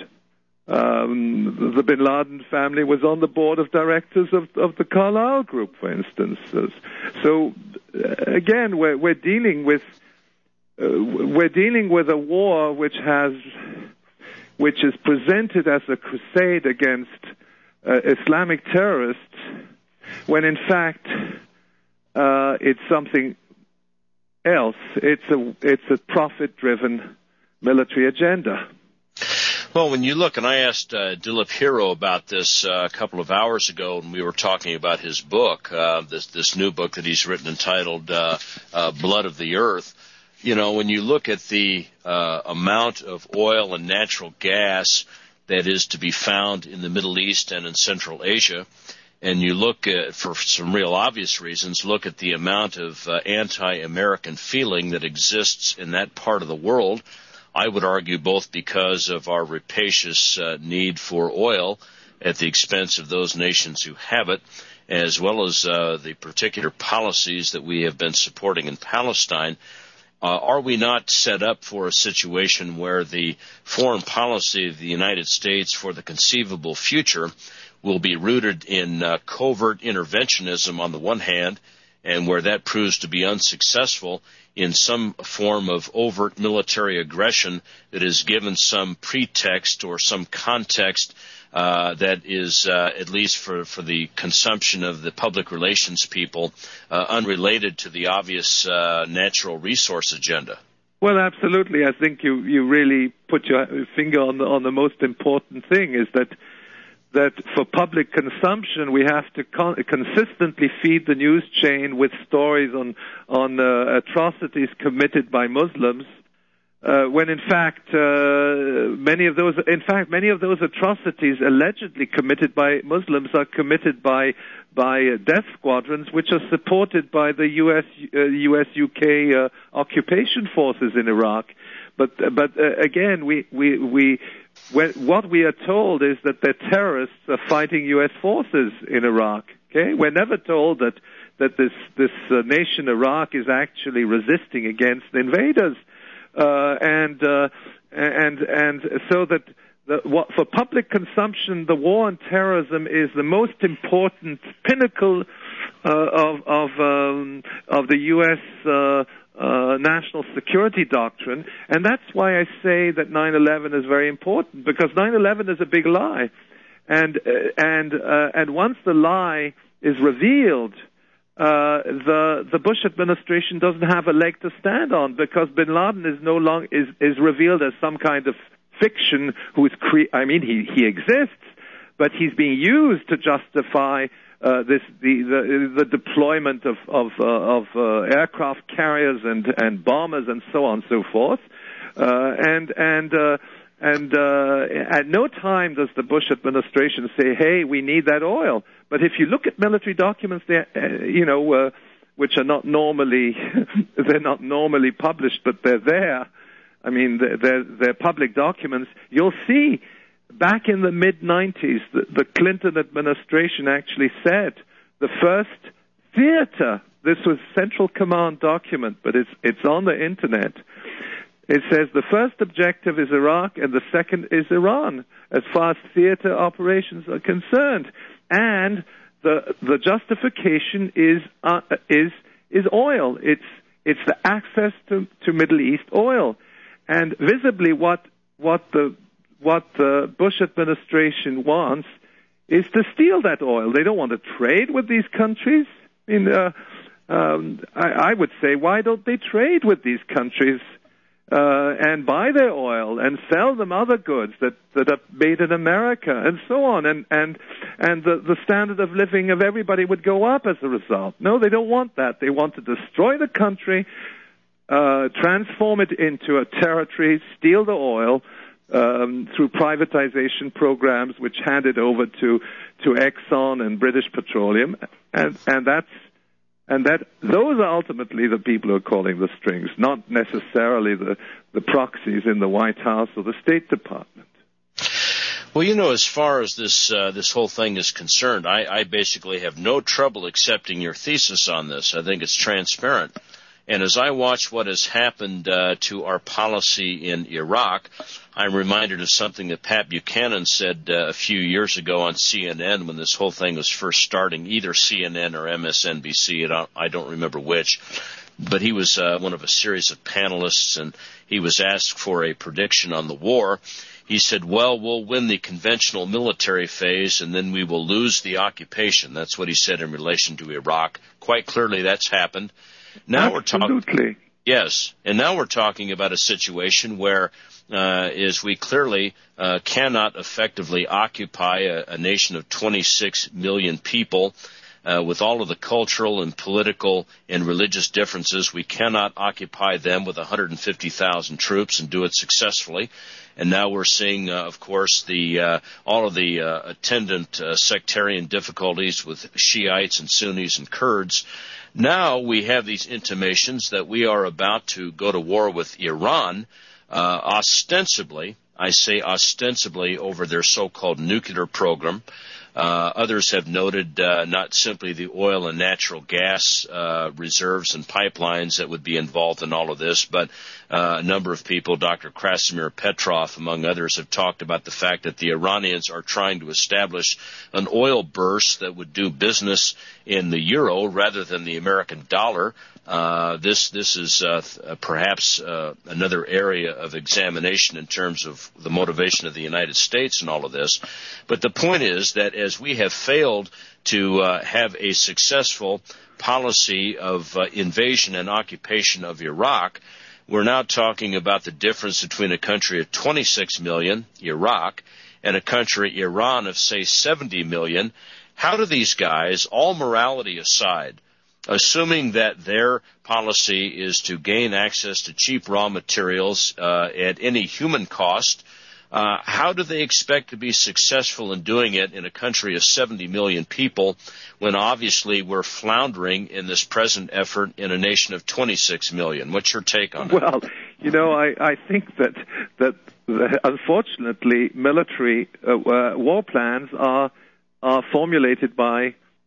Um, the bin Laden family was on the board of directors of, of the Carlyle Group, for instance. So, uh, again, we're, we're dealing with uh, we're dealing with a war which has which is presented as a crusade against uh, Islamic terrorists, when in fact uh, it's something else. It's a it's a profit-driven military agenda. Well, when you look, and I asked uh, Dilip Hero about this uh, a couple of hours ago, and we were talking about his book, uh, this this new book that he's written entitled uh, uh, Blood of the Earth. You know, when you look at the uh, amount of oil and natural gas that is to be found in the Middle East and in Central Asia, and you look at, for some real obvious reasons, look at the amount of uh, anti-American feeling that exists in that part of the world, I would argue both because of our rapacious uh, need for oil at the expense of those nations who have it, as well as uh, the particular policies that we have been supporting in Palestine. Uh, are we not set up for a situation where the foreign policy of the United States for the conceivable future will be rooted in uh, covert interventionism on the one hand, and where that proves to be unsuccessful, in some form of overt military aggression that is given some pretext or some context uh, that is, uh, at least for, for the consumption of the public relations people, uh, unrelated to the obvious uh, natural resource agenda? Well, absolutely. I think you, you really put your finger on the, on the most important thing, is that that for public consumption, we have to con- consistently feed the news chain with stories on on uh, atrocities committed by Muslims, uh, when in fact uh, many of those, in fact, many of those atrocities allegedly committed by Muslims are committed by by uh, death squadrons, which are supported by the U S uh, U S U K uh, occupation forces in Iraq. But but uh, again, we we we. When, what we are told is that the terrorists are fighting U S forces in Iraq. Okay, we're never told that that this this uh, nation Iraq is actually resisting against invaders, uh, and uh, and and so that the, what, for public consumption, the war on terrorism is the most important pinnacle uh, of of um, of the U S Uh, uh, national security doctrine, and that's why I say that nine eleven is very important, because nine eleven is a big lie, and uh, and uh, and once the lie is revealed, uh, the the Bush administration doesn't have a leg to stand on, because Bin Laden is no long is is revealed as some kind of fiction who is cre- I mean he he exists, but he's being used to justify uh, this the, the the deployment of of uh, of uh, aircraft carriers and and bombers and so on and so forth, uh, and and. Uh, And uh, at no time does the Bush administration say, "Hey, we need that oil." But if you look at military documents, they, uh, you know, uh, which are not normally they're not normally published, but they're there. I mean, they're, they're, they're public documents. You'll see, back in the mid nineties, the, the Clinton administration actually said the first theater. This was Central Command document, but it's it's on the internet. It says the first objective is Iraq and the second is Iran, as far as theater operations are concerned. And the the justification is uh, is is oil. It's it's the access to, to Middle East oil, and visibly what what the what the Bush administration wants is to steal that oil. They don't want to trade with these countries. I mean, uh, um, I, I would say, why don't they trade with these countries? Uh, and buy their oil and sell them other goods that, that are made in America and so on, and and and the, the standard of living of everybody would go up as a result. No, they don't want that. They want to destroy the country, uh, transform it into a territory, steal the oil um, through privatization programs, which hand it over to to Exxon and British Petroleum, and and that's. And that those are ultimately the people who are calling the strings, not necessarily the, the proxies in the White House or the State Department. Well, you know, as far as this uh, this whole thing is concerned, I, I basically have no trouble accepting your thesis on this. I think it's transparent. And as I watch what has happened uh, to our policy in Iraq, I'm reminded of something that Pat Buchanan said uh, a few years ago on C N N when this whole thing was first starting, either C N N or M S N B C. I don't, I don't remember which. But he was uh, one of a series of panelists, and he was asked for a prediction on the war. He said, well, we'll win the conventional military phase, and then we will lose the occupation. That's what he said in relation to Iraq. Quite clearly, that's happened. Now Absolutely. we're talking, yes, and now we're talking about a situation where, uh, is we clearly uh, cannot effectively occupy a, a nation of twenty-six million people uh, with all of the cultural and political and religious differences. We cannot occupy them with one hundred fifty thousand troops and do it successfully. And now we're seeing, uh, of course, the uh, all of the uh, attendant uh, sectarian difficulties with Shiites and Sunnis and Kurds. Now we have these intimations that we are about to go to war with Iran, uh, ostensibly, I say ostensibly, over their so-called nuclear program. Uh, others have noted uh, not simply the oil and natural gas uh, reserves and pipelines that would be involved in all of this, but uh, a number of people, Doctor Krasimir Petrov, among others, have talked about the fact that the Iranians are trying to establish an oil bourse that would do business in the euro rather than the American dollar. Uh, this this is uh, th- perhaps uh, another area of examination in terms of the motivation of the United States in all of this. But the point is that as we have failed to uh, have a successful policy of uh, invasion and occupation of Iraq, we're now talking about the difference between a country of twenty-six million, Iraq, and a country, Iran, of, say, seventy million. How do these guys, all morality aside, assuming that their policy is to gain access to cheap raw materials uh, at any human cost, uh, how do they expect to be successful in doing it in a country of seventy million people when obviously we're floundering in this present effort in a nation of twenty-six million? What's your take on that? Well, you know, I, I think that, that that unfortunately military uh, uh, war plans are are formulated by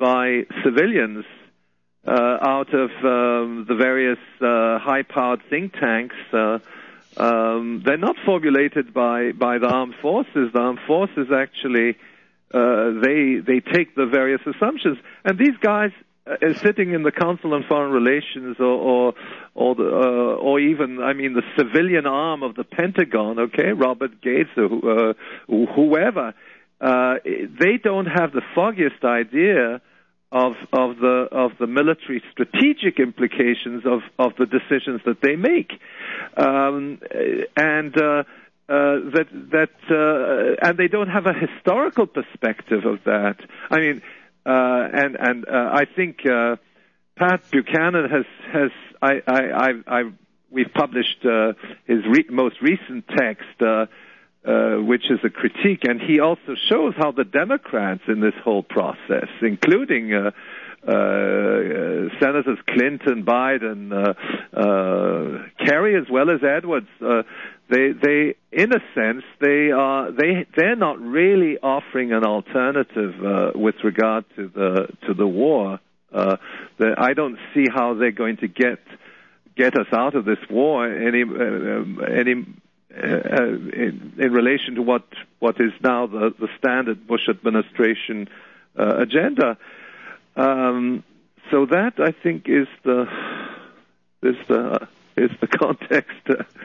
by civilians uh, out of um, the various uh, high-powered think tanks. Uh, um, they're not formulated by, by the armed forces. The armed forces actually, uh, they they take the various assumptions. And these guys uh, sitting in the Council on Foreign Relations or or or, the, uh, or even, I mean, the civilian arm of the Pentagon, okay, Robert Gates or uh, whoever, uh, they don't have the foggiest idea of of the of the military strategic implications of, of the decisions that they make, um, and uh, uh, that that uh, and they don't have a historical perspective of that. I mean, uh, and and uh, I think uh, Pat Buchanan has has I I, I, I we've published uh, his re- most recent text. Uh, Uh, which is a critique, and he also shows how the Democrats in this whole process, including uh, uh, uh, Senators Clinton, Biden, uh, uh, Kerry, as well as Edwards, uh, they, they, in a sense, they are they they're not really offering an alternative uh, with regard to the to the war. Uh, the, I don't see how they're going to get get us out of this war any uh, any. Uh, in, in relation to what what is now the, the standard Bush administration uh, agenda, um, so that I think is the is the is the context.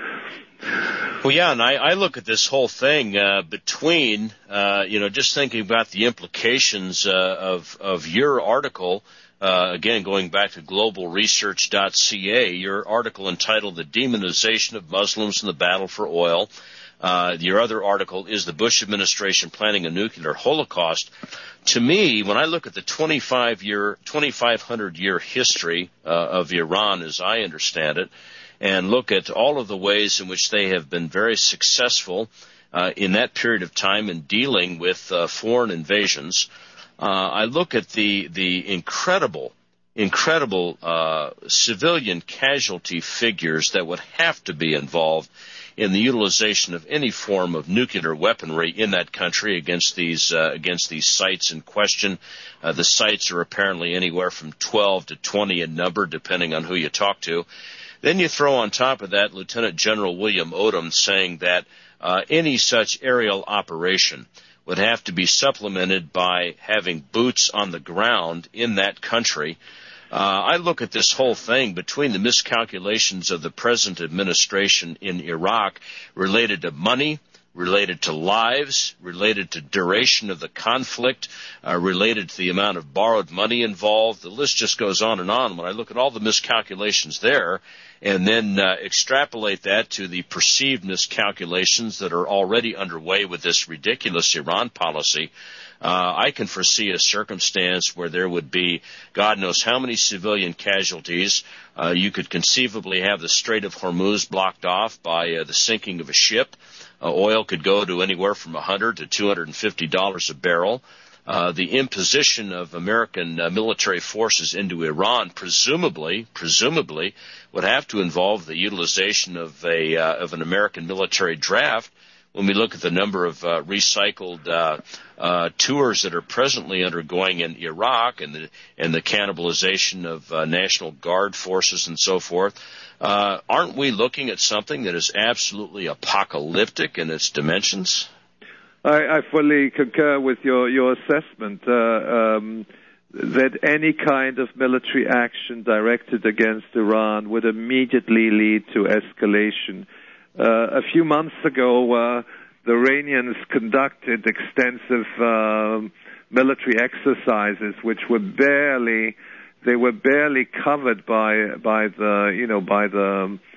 Well, yeah, and I, I look at this whole thing uh, between uh, you know just thinking about the implications uh, of of your article. Uh, again, going back to global research dot c a, your article entitled The Demonization of Muslims in the Battle for Oil. Uh, your other article is The Bush Administration Planning a Nuclear Holocaust. To me, when I look at the twenty-five year, twenty-five hundred year history uh, of Iran, as I understand it, and look at all of the ways in which they have been very successful uh, in that period of time in dealing with uh, foreign invasions, Uh, I look at the the incredible, incredible uh, civilian casualty figures that would have to be involved in the utilization of any form of nuclear weaponry in that country against these uh, against these sites in question. Uh, the sites are apparently anywhere from twelve to twenty in number, depending on who you talk to. Then you throw on top of that Lieutenant General William Odom saying that uh, any such aerial operation would have to be supplemented by having boots on the ground in that country. Uh, I look at this whole thing between the miscalculations of the present administration in Iraq related to money, related to lives, related to duration of the conflict, uh, related to the amount of borrowed money involved. The list just goes on and on. When I look at all the miscalculations there, and then uh, extrapolate that to the perceived miscalculations that are already underway with this ridiculous Iran policy, uh, I can foresee a circumstance where there would be God knows how many civilian casualties. Uh, you could conceivably have the Strait of Hormuz blocked off by uh, the sinking of a ship. Uh, oil could go to anywhere from one hundred to two hundred fifty dollars a barrel. Uh, the imposition of American uh, military forces into Iran presumably, presumably, would have to involve the utilization of a uh, of an American military draft. When we look at the number of uh, recycled uh, uh, tours that are presently undergoing in Iraq and the and the cannibalization of uh, National Guard forces and so forth, uh, aren't we looking at something that is absolutely apocalyptic in its dimensions? I, I fully concur with your, your assessment uh, um, that any kind of military action directed against Iran would immediately lead to escalation. Uh, a few months ago, uh, the Iranians conducted extensive uh, military exercises, which were barely they were barely covered by by the you know by the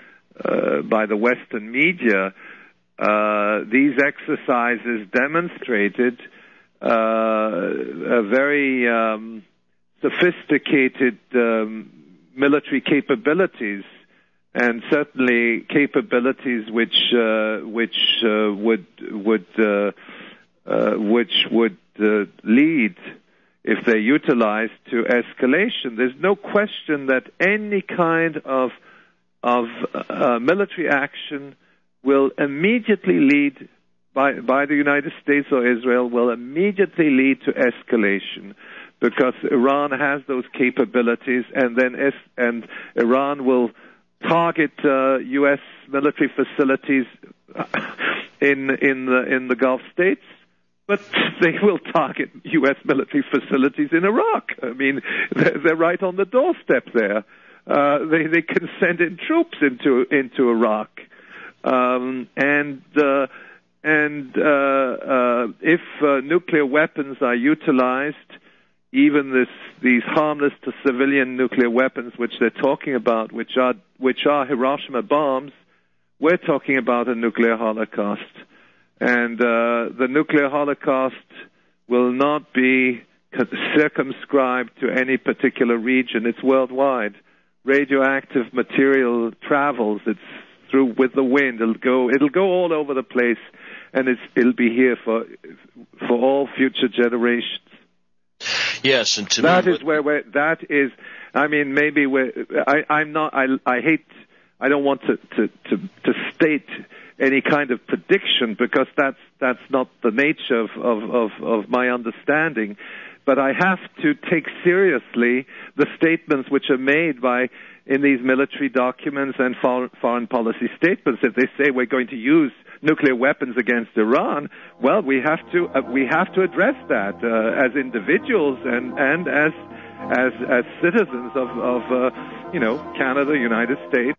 uh, by the Western media. Uh, these exercises demonstrated uh, a very um, sophisticated um, military capabilities, and certainly capabilities which uh, which uh, would would uh, uh, which would uh, lead, if they're utilized, to escalation. There's no question that any kind of of uh, military action will immediately lead, by by the United States or Israel, will immediately lead to escalation, because Iran has those capabilities, and then es- and Iran will target uh, U S military facilities in in the in the Gulf states, but they will target U S military facilities in Iraq. I mean, they're, they're right on the doorstep there. Uh, they they can send in troops into into Iraq, um, and uh, and uh, uh, if uh, nuclear weapons are utilized, even this these harmless to civilian nuclear weapons, which they're talking about, which are which are Hiroshima bombs, we're talking about a nuclear holocaust, and uh, the nuclear holocaust will not be circumscribed to any particular region. It's worldwide. Radioactive material travels. It's through with the wind. It'll go. It'll go all over the place, and it's, it'll be here for for all future generations. Yes, and to that me, is where we're, that is. I mean, maybe we're. I, I'm not. I, I hate. I don't want to, to, to, to state any kind of prediction, because that's that's not the nature of, of, of, of my understanding. But I have to take seriously the statements which are made by in these military documents and foreign, foreign policy statements. If they say we're going to use nuclear weapons against Iran, well, we have to uh, we have to address that uh, as individuals and and as as as citizens of of uh, you know Canada, United States.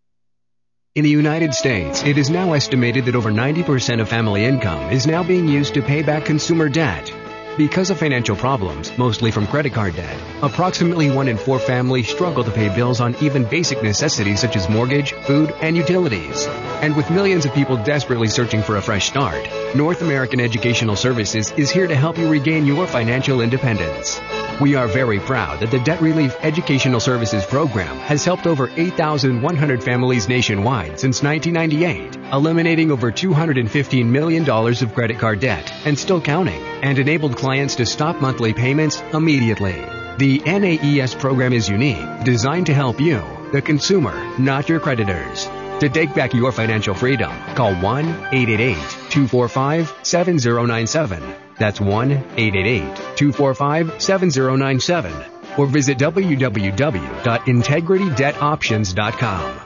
In the United States, it is now estimated that over ninety percent of family income is now being used to pay back consumer debt. Because of financial problems, mostly from credit card debt, approximately one in four families struggle to pay bills on even basic necessities such as mortgage, food, and utilities. And with millions of people desperately searching for a fresh start, North American Educational Services is here to help you regain your financial independence. We are very proud that the Debt Relief Educational Services Program has helped over eight thousand one hundred families nationwide since nineteen ninety-eight, eliminating over two hundred fifteen million dollars of credit card debt and still counting, and enabled clients to stop monthly payments immediately. The N A E S program is unique, designed to help you, the consumer, not your creditors. To take back your financial freedom, call one eight eight eight, two four five, seven zero nine seven. That's one eight eight eight, two four five, seven zero nine seven. Or visit w w w dot integrity debt options dot com.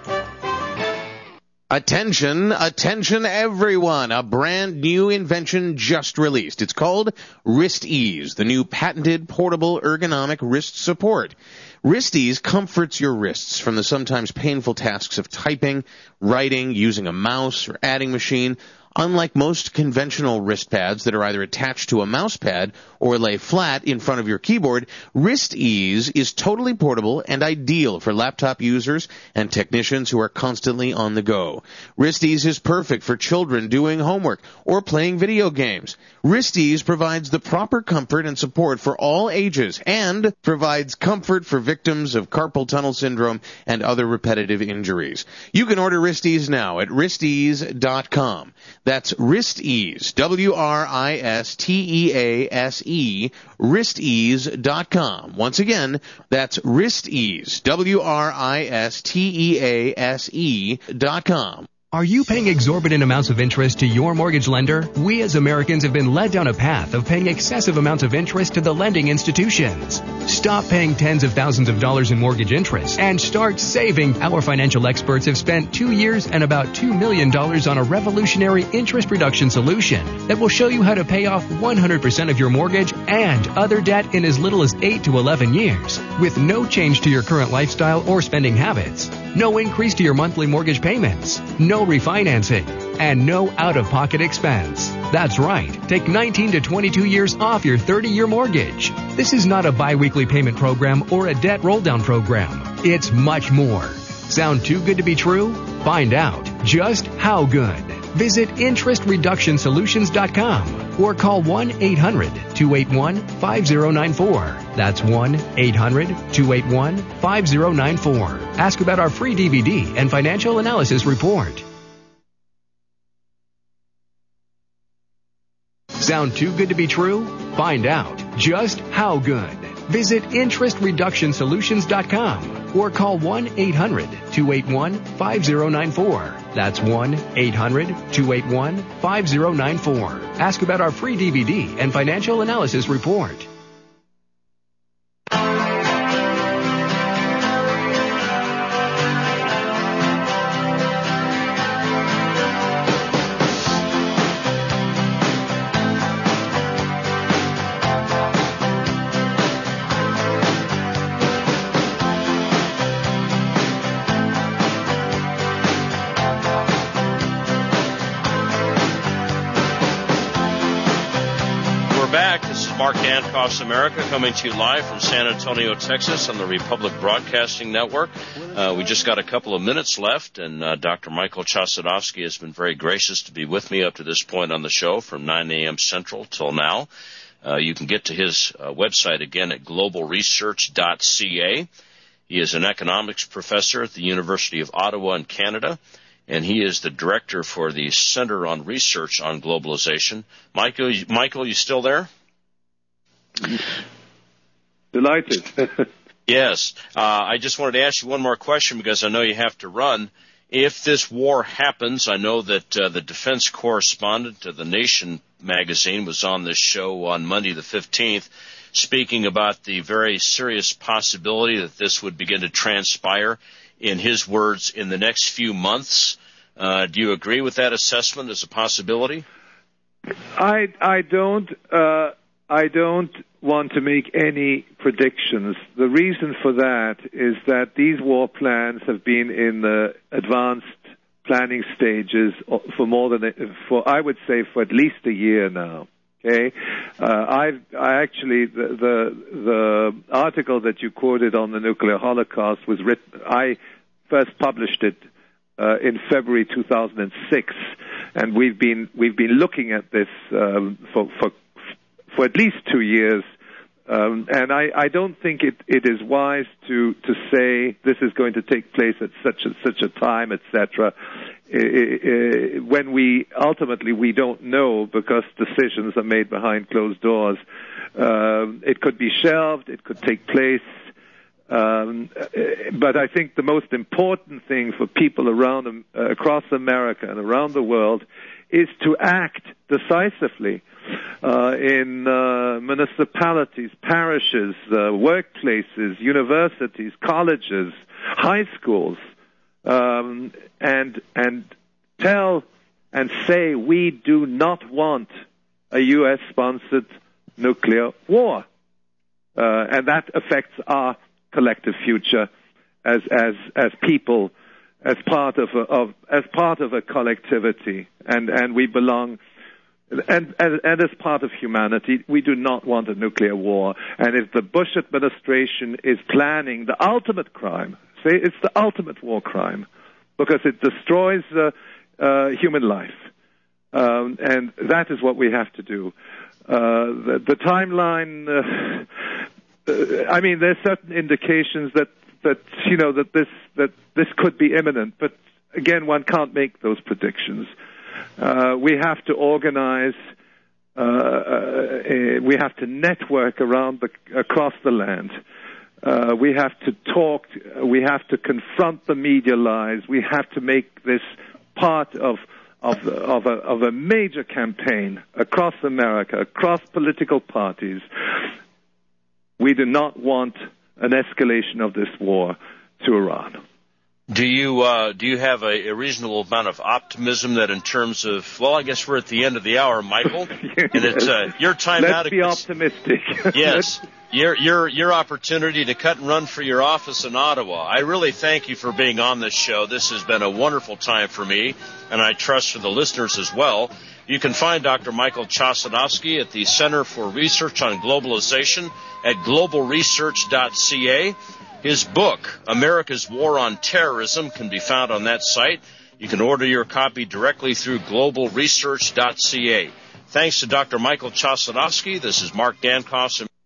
Attention, attention everyone. A brand new invention just released. It's called WristEase, the new patented portable ergonomic wrist support. WristEase comforts your wrists from the sometimes painful tasks of typing, writing, using a mouse, or adding machine. Unlike most conventional wrist pads that are either attached to a mouse pad or lay flat in front of your keyboard, WristEase is totally portable and ideal for laptop users and technicians who are constantly on the go. WristEase is perfect for children doing homework or playing video games. WristEase provides the proper comfort and support for all ages and provides comfort for victims of carpal tunnel syndrome and other repetitive injuries. You can order WristEase now at wrist ease dot com. That's WristEase, W R I S T E A S E, wrist ease dot com. Once again, that's WristEase, W R I S T E A S E dot com. Are you paying exorbitant amounts of interest to your mortgage lender? We as Americans have been led down a path of paying excessive amounts of interest to the lending institutions. Stop paying tens of thousands of dollars in mortgage interest and start saving. Our financial experts have spent two years and about two million dollars on a revolutionary interest reduction solution that will show you how to pay off one hundred percent of your mortgage and other debt in as little as eight to eleven years with no change to your current lifestyle or spending habits. No increase to your monthly mortgage payments. No refinancing. And no out-of-pocket expense. That's right. Take nineteen to twenty-two years off your thirty-year mortgage. This is not a bi-weekly payment program or a debt roll-down program. It's much more. Sound too good to be true? Find out just how good. Visit interest reduction solutions dot com or call one eight hundred, two eight one, five zero nine four. That's one eight hundred, two eight one, five zero nine four. Ask about our free D V D and financial analysis report. Sound too good to be true? Find out just how good. Visit interest reduction solutions dot com or call one eight hundred, two eight one, five zero nine four. That's one eight hundred, two eight one, five zero nine four. Ask about our free D V D and financial analysis report. Mark Dankoff's America, coming to you live from San Antonio, Texas on the Republic Broadcasting Network. Uh, we just got a couple of minutes left, and uh, Doctor Michael Chossudovsky has been very gracious to be with me up to this point on the show from nine a.m. Central till now. Uh, you can get to his uh, website again at global research dot c a. He is an economics professor at the University of Ottawa in Canada, and he is the director for the Center on Research on Globalization. Michael, Michael, you still there? Delighted. Yes. Uh, I just wanted to ask you one more question because I know you have to run. If this war happens, I know that uh, the defense correspondent of The Nation magazine was on this show on Monday the fifteenth, speaking about the very serious possibility that this would begin to transpire, in his words, in the next few months. Uh, do you agree with that assessment as a possibility? I I don't uh, I don't want to make any predictions. The reason for that is that these war plans have been in the advanced planning stages for more than for I would say for at least a year now. Okay, uh, I I actually the, the the article that you quoted on the nuclear holocaust was written. I first published it uh, in February two thousand six, and we've been we've been looking at this um, for for for at least two years. Um, and I, I don't think it, it is wise to, to say this is going to take place at such a, such a time, et cetera. When we ultimately we don't know because decisions are made behind closed doors. Um, it could be shelved. It could take place. Um, but I think the most important thing for people around uh, across America and around the world is to act decisively uh, in uh, municipalities, parishes, uh, workplaces, universities, colleges, high schools, um, and and tell and say we do not want a U S-sponsored nuclear war, uh, and that affects our collective future as as as people, as part of a, of as part of a collectivity, and and we belong, and, and and as part of humanity, we do not want a nuclear war. And if the Bush administration is planning the ultimate crime, say it's the ultimate war crime, because it destroys uh, uh, human life, um, and that is what we have to do. Uh, the, the timeline. Uh, uh, I mean, there's certain indications that. that you know that this that this could be imminent, but again, one can't make those predictions. Uh, we have to organize, uh, uh, we have to network around the across the land. Uh, we have to talk. We have to confront the media lies. We have to make this part of of of a, of a major campaign across America, across political parties. We do not want an escalation of this war to Iran. Do you uh, do you have a, a reasonable amount of optimism that in terms of, well, I guess we're at the end of the hour, Michael, yes. and it's uh, your time Let's now to be optimistic. Yes, your your your opportunity to cut and run for your office in Ottawa. I really thank you for being on this show. This has been a wonderful time for me, and I trust for the listeners as well. You can find Doctor Michael Chossudovsky at the Center for Research on Globalization at global research dot c a. His book, America's War on Terrorism, can be found on that site. You can order your copy directly through global research dot c a. Thanks to Doctor Michael Chossudovsky. This is Mark Dankoff.